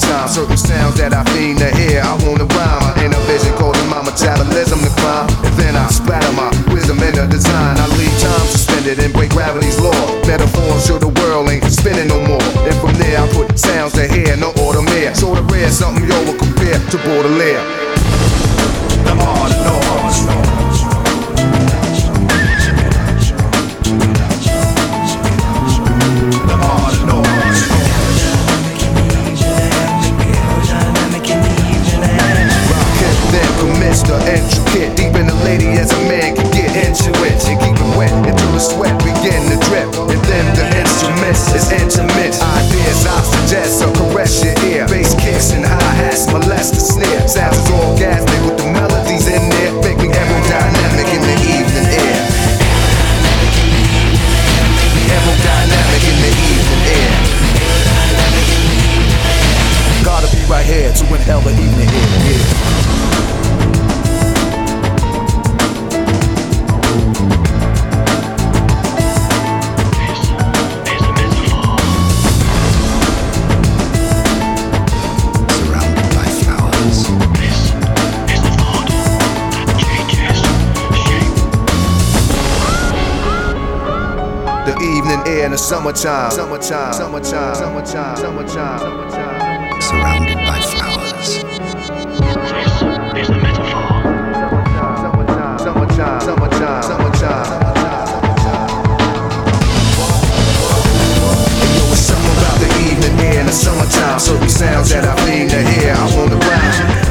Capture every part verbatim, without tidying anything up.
summertime. Certain sounds that I fiend to hear, I wanna rhyme. My inner vision causing my metabolism to climb. And then I splatter my wisdom in the design. I leave time suspended and break gravity's law. Metaphors so the world ain't spinning no more. And from there I put sounds to hear, no order mere. So the rare, something yo will compare to Baudelaire. The art of noise. The art of noise. Rock it, then commence the intricate. Deep in the lady as a man can get into it. And keep it wet until the sweat begin to drip. And then the instruments is intimate. Ideas I suggest or caress your ear. Bass kicks and hi-hats molest the snare. Sounds is orgasmic with the melodies in there. Make me aerodynamic in the evening air. Aerodynamic in the evening air. Gotta be right here to inhale the evening air. Yeah. The evening air in the summertime, summertime, summertime, summertime, summertime, summertime. Surrounded by flowers. This is a metaphor. Summertime, summertime, summertime, summertime. And yo, it's something about the evening air in the summertime. Certain sounds that I fiend to hear, I wanna rhyme.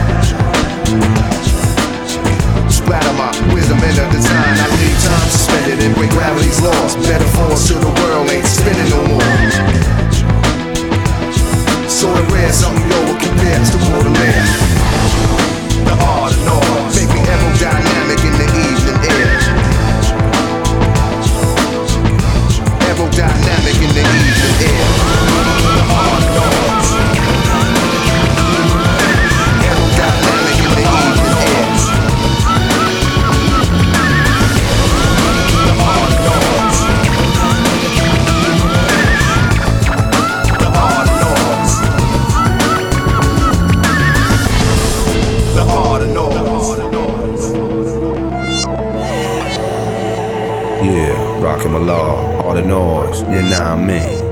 Splatter my wisdom in the design. I leave time suspended and break gravity's laws. Metaphors to the world ain't spinning no more. So the rare, something yo will compare to Baudelaire. The art of noise. Make me aerodynamic in the evening air. Aerodynamic in the evening air. The art of noise. Aerodynamic in the evening air. Yeah, rockin' my law, all the noise, you know what I mean.